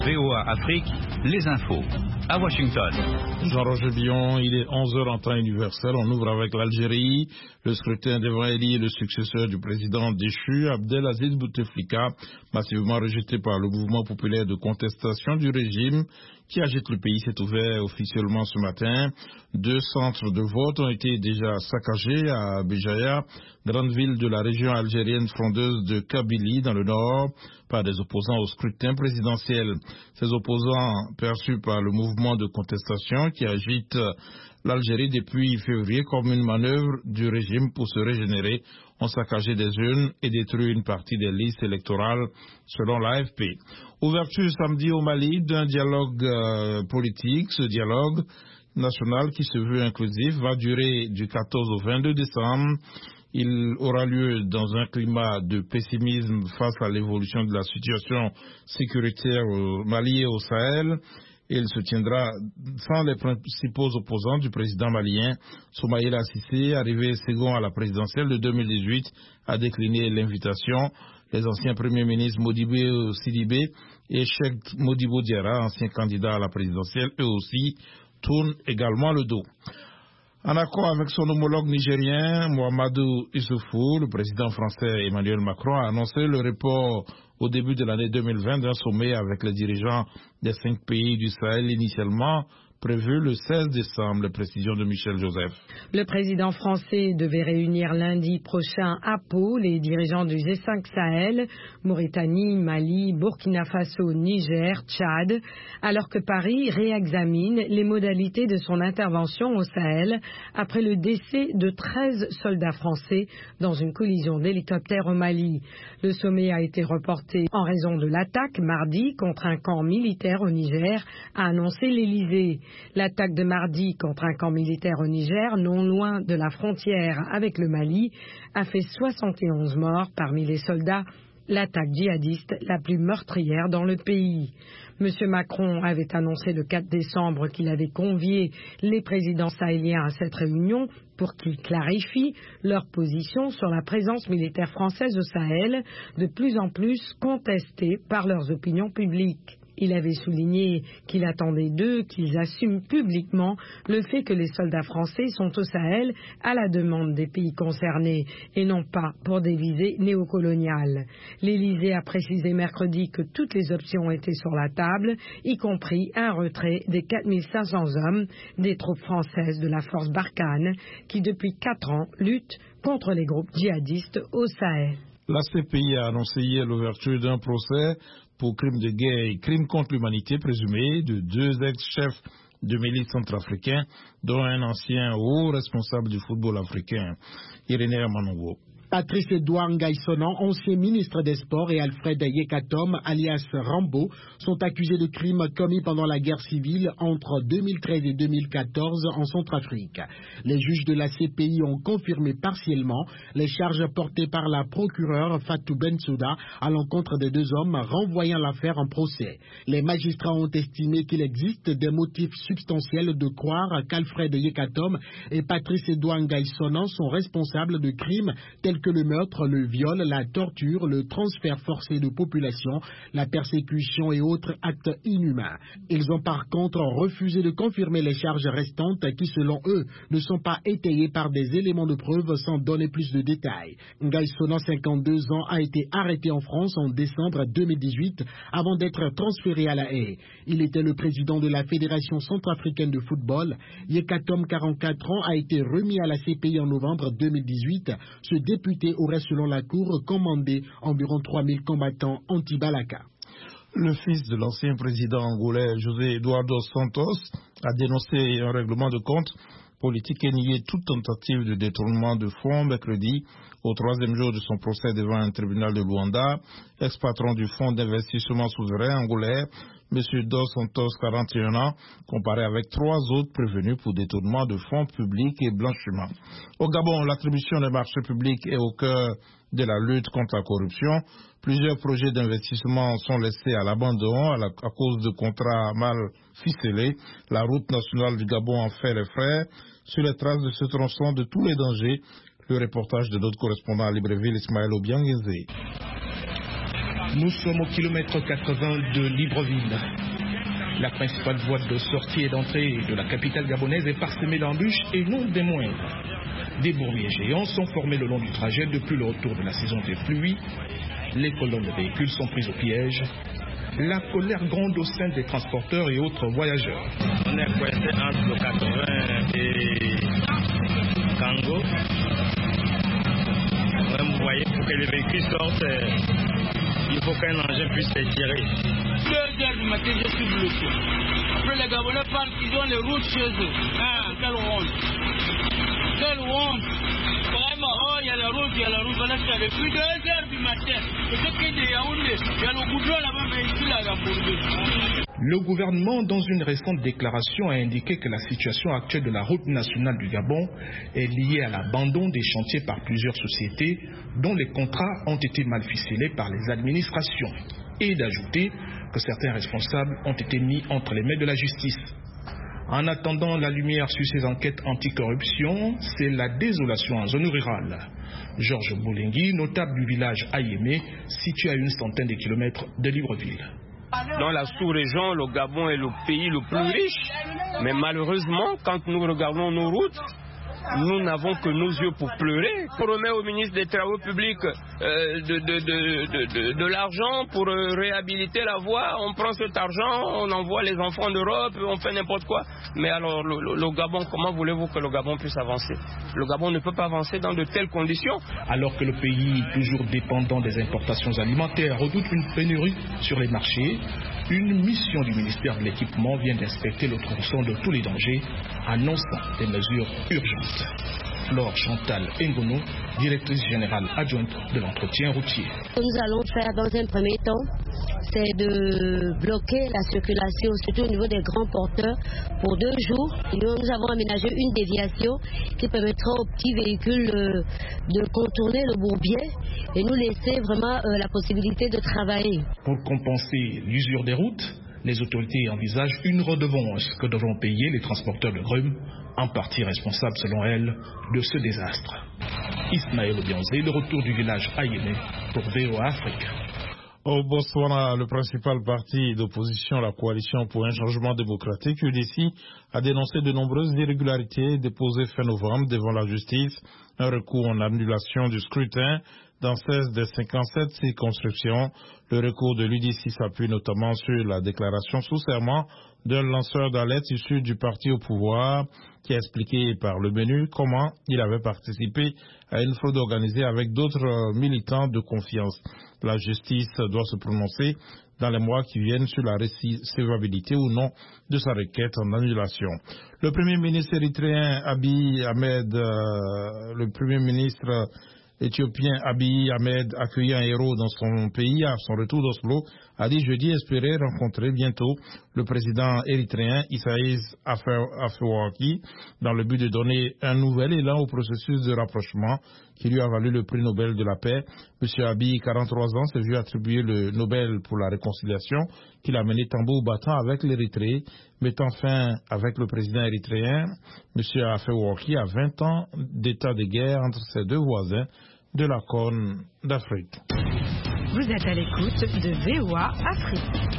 VOA Afrique, les infos. À Washington. Jean-Roger Billon, il est 11h en temps universel. On ouvre avec l'Algérie. Le scrutin devrait élire le successeur du président déchu, Abdelaziz Bouteflika, massivement rejeté par le mouvement populaire de contestation du régime qui agite le pays. S'est ouvert officiellement ce matin. 2 centres de vote ont été déjà saccagés à Béjaïa, grande ville de la région algérienne frondeuse de Kabylie, dans le nord, par des opposants au scrutin présidentiel. Ces opposants, perçus par le mouvement de contestation qui agite l'Algérie depuis février comme une manœuvre du régime pour se régénérer, ont saccagé des urnes et détruit une partie des listes électorales, selon l'AFP. Ouverture samedi au Mali d'un dialogue politique. Ce dialogue national qui se veut inclusif va durer du 14 au 22 décembre. Il aura lieu dans un climat de pessimisme face à l'évolution de la situation sécuritaire au Mali et au Sahel. Il se tiendra sans les principaux opposants du président malien. Soumaïla Cissé, arrivé second à la présidentielle de 2018, a décliné l'invitation. Les anciens premiers ministres Modibo Sidibé et Cheikh Modibo Diarra, anciens candidats à la présidentielle, eux aussi, tournent également le dos. En accord avec son homologue nigérien, Mohamedou Issoufou, le président français Emmanuel Macron a annoncé le report au début de l'année 2020 d'un sommet avec les dirigeants des 5 pays du Sahel initialement prévu le 16 décembre, les précisions de Michel Joseph. Le président français devait réunir lundi prochain à Pau les dirigeants du G5 Sahel, Mauritanie, Mali, Burkina Faso, Niger, Tchad, alors que Paris réexamine les modalités de son intervention au Sahel après le décès de 13 soldats français dans une collision d'hélicoptères au Mali. Le sommet a été reporté en raison de l'attaque mardi contre un camp militaire au Niger, a annoncé l'Élysée. L'attaque de mardi contre un camp militaire au Niger, non loin de la frontière avec le Mali, a fait 71 morts parmi les soldats, l'attaque djihadiste la plus meurtrière dans le pays. M. Macron avait annoncé le 4 décembre qu'il avait convié les présidents sahéliens à cette réunion pour qu'ils clarifient leur position sur la présence militaire française au Sahel, de plus en plus contestée par leurs opinions publiques. Il avait souligné qu'il attendait d'eux qu'ils assument publiquement le fait que les soldats français sont au Sahel à la demande des pays concernés et non pas pour des visées néocoloniales. L'Élysée a précisé mercredi que toutes les options étaient sur la table, y compris un retrait des 4500 hommes des troupes françaises de la force Barkhane qui depuis 4 ans luttent contre les groupes djihadistes au Sahel. La CPI a annoncé hier l'ouverture d'un procès pour crimes de guerre et crimes contre l'humanité présumés de 2 ex-chefs de milices centrafricains, dont un ancien haut responsable du football africain, Irénée Amanongo. Patrice Edouard Ngaïsonan, ancien ministre des Sports, et Alfred Yekatom, alias Rambo, sont accusés de crimes commis pendant la guerre civile entre 2013 et 2014 en Centrafrique. Les juges de la CPI ont confirmé partiellement les charges portées par la procureure Fatou Bensouda à l'encontre des 2 hommes, renvoyant l'affaire en procès. Les magistrats ont estimé qu'il existe des motifs substantiels de croire qu'Alfred Yekatom et Patrice Edouard Ngaïsonan sont responsables de crimes tels que le meurtre, le viol, la torture, le transfert forcé de population, la persécution et autres actes inhumains. Ils ont par contre refusé de confirmer les charges restantes qui, selon eux, ne sont pas étayées par des éléments de preuve sans donner plus de détails. Ngaïsonan, 52 ans, a été arrêté en France en décembre 2018 avant d'être transféré à La Haye. Il était le président de la Fédération centrafricaine de football. Yekatom, 44 ans, a été remis à la CPI en novembre 2018. Ce député aurait, selon la Cour, commandé environ 3000 combattants anti-Balaka. Le fils de l'ancien président angolais José Eduardo Santos a dénoncé un règlement de compte politique et nié toute tentative de détournement de fonds mercredi au 3e jour de son procès devant un tribunal de Luanda. Ex-patron du fonds d'investissement souverain angolais, M. Dos Santos, 41 ans, comparé avec 3 autres prévenus pour détournement de fonds publics et blanchiment. Au Gabon, l'attribution des marchés publics est au cœur de la lutte contre la corruption. Plusieurs projets d'investissement sont laissés à l'abandon à cause de contrats mal ficelés. La route nationale du Gabon en fait les frais. Sur les traces de ce tronçon de tous les dangers, le reportage de notre correspondant à Libreville, Ismaël Obiangeze. Nous sommes au kilomètre 80 de Libreville. La principale voie de sortie et d'entrée de la capitale gabonaise est parsemée d'embûches et non des moindres. Des bourbiers géants sont formés le long du trajet depuis le retour de la saison des pluies. Les colonnes de véhicules sont prises au piège. La colère gronde au sein des transporteurs et autres voyageurs. On est coincé entre le 80 et Kango. Vous voyez, pour que les véhicules sortent, il faut qu'un engin puisse les tirer. 2 heures du matin, je suis bloqué. Après, les Gabonais parlent qu'ils ont les routes chez eux. Ah, quelle honte. Quelle honte. Vraiment, oh, il y a la route, il y a la route. Voilà, c'est depuis 2 heures du matin. Et ce qui est de Yaoundé, il y a le goudron là-bas, mais ici, là, Gabonais. Le gouvernement, dans une récente déclaration, a indiqué que la situation actuelle de la route nationale du Gabon est liée à l'abandon des chantiers par plusieurs sociétés dont les contrats ont été mal ficelés par les administrations, et d'ajouter que certains responsables ont été mis entre les mains de la justice. En attendant la lumière sur ces enquêtes anticorruption, c'est la désolation en zone rurale. Georges Boulingui, notable du village Ayémé, situé à 100 de kilomètres de Libreville. Dans la sous-région, le Gabon est le pays le plus riche. Mais malheureusement, quand nous regardons nos routes, nous n'avons que nos yeux pour pleurer. On remet au ministre des Travaux publics de l'argent pour réhabiliter la voie. On prend cet argent, on envoie les enfants en Europe, on fait n'importe quoi. Mais alors, le Gabon, comment voulez-vous que le Gabon puisse avancer? Le Gabon ne peut pas avancer dans de telles conditions. Alors que le pays, toujours dépendant des importations alimentaires, redoute une pénurie sur les marchés, une mission du ministère de l'Équipement vient d'inspecter le tronçon de tous les dangers, annonçant des mesures urgentes. Flore Chantal Ngono, directrice générale adjointe de l'entretien routier. Ce que nous allons faire dans un premier temps, c'est de bloquer la circulation, surtout au niveau des grands porteurs, pour 2 jours. Et nous avons aménagé une déviation qui permettra aux petits véhicules de contourner le bourbier et nous laisser vraiment la possibilité de travailler. Pour compenser l'usure des routes, les autorités envisagent une redevance que devront payer les transporteurs de grumes, en partie responsables selon elles de ce désastre. Ismaël Obianzé, le retour du village Ayémé pour VOA Afrique. Au Botswana, le principal parti d'opposition, la coalition pour un changement démocratique, UDC, a dénoncé de nombreuses irrégularités déposées fin novembre devant la justice, un recours en annulation du scrutin dans 16 des 57 circonscriptions. Le recours de l'UDC s'appuie notamment sur la déclaration sous serment d'un lanceur d'alerte issu du parti au pouvoir qui a expliqué par le menu comment il avait participé à une fraude organisée avec d'autres militants de confiance. La justice doit se prononcer dans les mois qui viennent sur la recevabilité ou non de sa requête en annulation. Le Premier ministre érythréen Abiy Ahmed, le Premier ministre éthiopien Abiy Ahmed, accueilli un héros dans son pays à son retour d'Oslo, a dit jeudi espérer rencontrer bientôt le président érythréen Issaïs Afewerki dans le but de donner un nouvel élan au processus de rapprochement qui lui a valu le prix Nobel de la paix. M. Abiy, 43 ans, s'est vu attribuer le Nobel pour la réconciliation qu'il a mené tambour battant avec l'Érythrée, mettant fin avec le président érythréen. M. Afewerki a 20 ans d'état de guerre entre ses 2 voisins de la Corne d'Afrique. Vous êtes à l'écoute de VOA Afrique.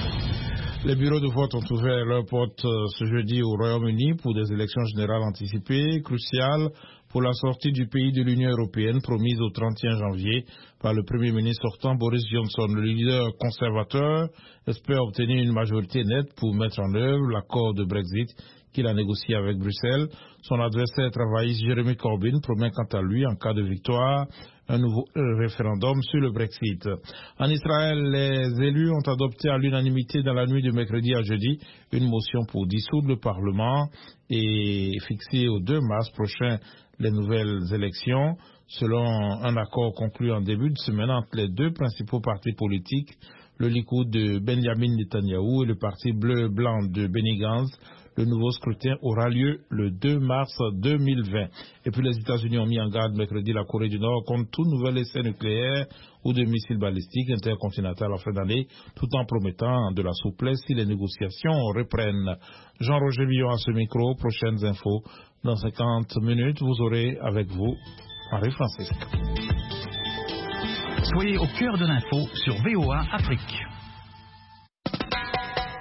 Les bureaux de vote ont ouvert leurs portes ce jeudi au Royaume-Uni pour des élections générales anticipées, cruciales pour la sortie du pays de l'Union européenne promise au 31 janvier par le Premier ministre sortant Boris Johnson. Le leader conservateur espère obtenir une majorité nette pour mettre en œuvre l'accord de Brexit qu'il a négocié avec Bruxelles. Son adversaire travailliste Jeremy Corbyn promet quant à lui, en cas de victoire, un nouveau référendum sur le Brexit. En Israël, les élus ont adopté à l'unanimité dans la nuit de mercredi à jeudi une motion pour dissoudre le Parlement et fixer au 2 mars prochain les nouvelles élections, selon un accord conclu en début de semaine entre les 2 principaux partis politiques, le Likoud de Benjamin Netanyahou et le parti bleu-blanc de Benny Gantz. Le nouveau scrutin aura lieu le 2 mars 2020. Et puis les États-Unis ont mis en garde mercredi la Corée du Nord contre tout nouvel essai nucléaire ou de missiles balistiques intercontinentaux à la fin d'année, tout en promettant de la souplesse si les négociations reprennent. Jean-Roger Villon à ce micro. Prochaines infos dans 50 minutes. Vous aurez avec vous Marie-Francisque. Soyez au cœur de l'info sur VOA Afrique.